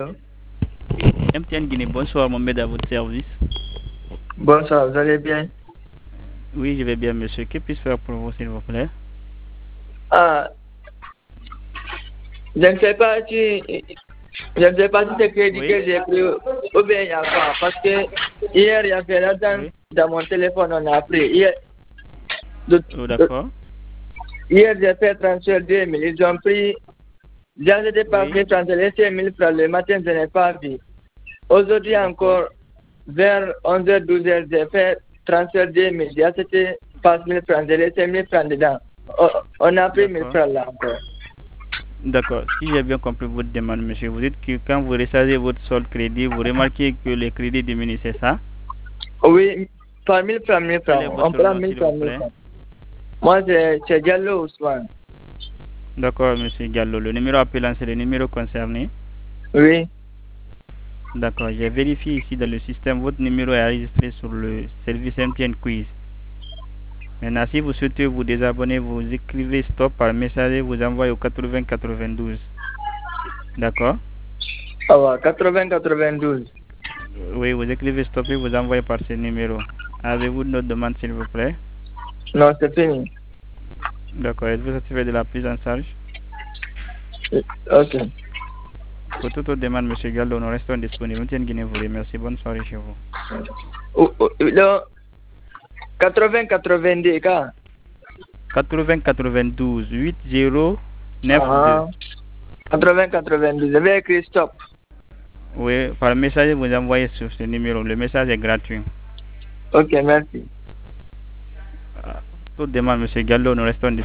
MTN Guinée, bonsoir Mohamed, à votre service. Bonsoir, vous allez bien? Oui, je vais bien, monsieur. Que puis-je faire pour vous, s'il vous plaît? Ah, je ne sais pas si, c'est crédit Oui, que j'ai pris ou bien il n'y a pas. Parce que hier, il y avait l'argent oui. dans mon téléphone, on a pris. Hier, Oh, d'accord. hier j'ai fait transfert 2000. Ils ont pris, j'ai n'étais pas Oui, fait transférer 5000 francs. Le matin, je n'ai pas vu. Aujourd'hui d'accord. encore, vers 11h, 12h, j'ai fait transfert 2000. J'ai acheté pas 1000 francs, j'ai laissé 1000 francs dedans. On a pris 1000 D'accord. francs là encore. D'accord. Si j'ai bien compris votre demande, monsieur, vous dites que quand vous rechargez votre solde crédit, vous remarquez que les crédits diminuent, c'est ça? Oui, par 1000 francs, 1000 Quel francs. est On votre prend nom, 1000 s'il vous francs, 1000 plaît? francs. Moi, c'est Diallo Ousmane. D'accord, monsieur Diallo. Le numéro appelant, c'est le numéro concerné. Oui. D'accord. J'ai vérifié ici dans le système, votre numéro est enregistré sur le service MTN Quiz. Maintenant, si vous souhaitez vous désabonner, vous écrivez stop par message et vous envoyez au 80 92. D'accord? Ah ouais, 80-92. Oui, vous écrivez stop et vous envoyez par ce numéro. Avez-vous une autre demande, s'il vous plaît? Non, c'est fini. D'accord. Êtes-vous satisfait de la prise en charge? Ok. Pour toute autre demande, monsieur Gallo, nous restons disponibles. Tiens, Guinée vous remercie. Bonne soirée chez vous. Le 80-92, quoi? 80 92 8092. Ah, 80-92. Je vais écrire stop. Oui, par message, vous envoyez sur ce numéro. Le message est gratuit. Ok, merci. Toute demande, monsieur Gallo, nous restons disponibles.